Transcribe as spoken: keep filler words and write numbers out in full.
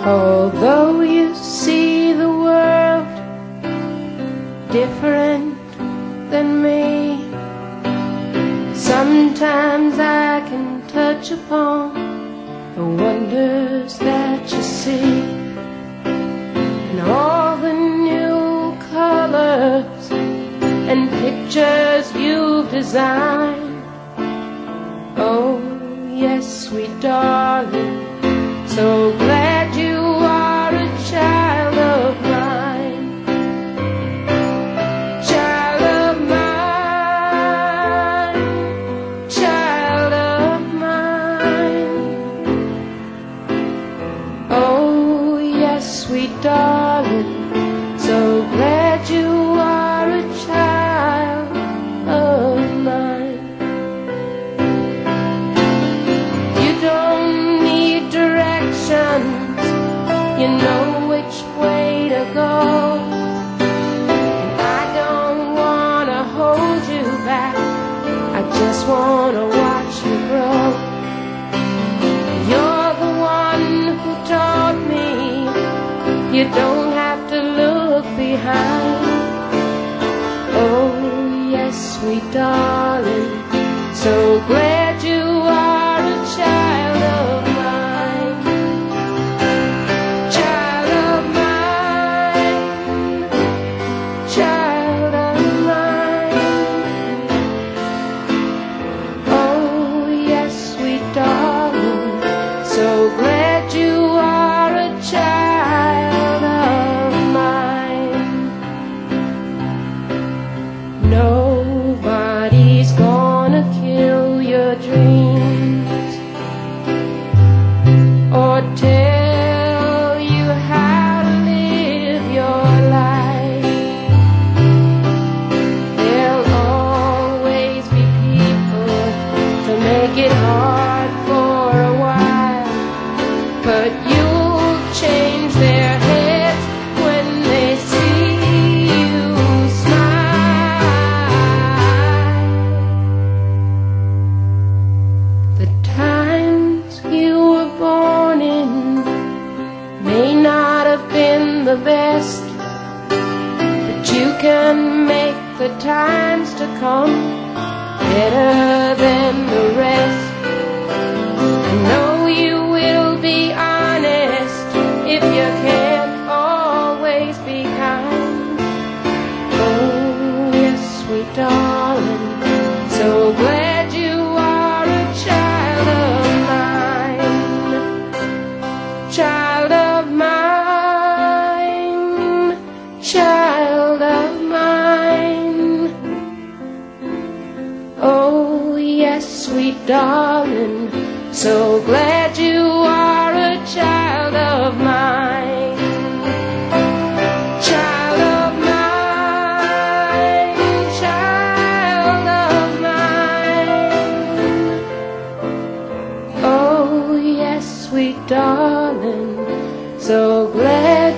Although you see the world different than me, sometimes I can touch upon the wonders that you see, and all the new colors and pictures you've designed. Oh yes, sweet darling, so glad you are a child of mine. Child of mine, child of mine. Oh yes, sweet darling, so glad you are a child of mine. You don't need directions, you know which way to go, and I don't wanna hold you back, I just wanna watch you grow. You're the one who taught me you don't have to look behind. Oh yes, sweet darling, so glad you are a child of mine. Child of mine, child of mine. Oh yes, sweet darling, so glad you are a child of mine. Nobody's gonna kill your dreams or tell you how to live your life. There'll always be people to make it hard for a while, but you'll change their heads when they see you smile. The times you were born in may not have been the best, but you can make the times to come better than the rest. I know you will be honest if you can't always be kind. Oh yes, sweet darling, so glad you are a child of mine. Child of mine, child of mine. Oh yes, sweet darling, so glad you are a child of mine. Child of mine, child of mine. Oh yes, sweet darling, so glad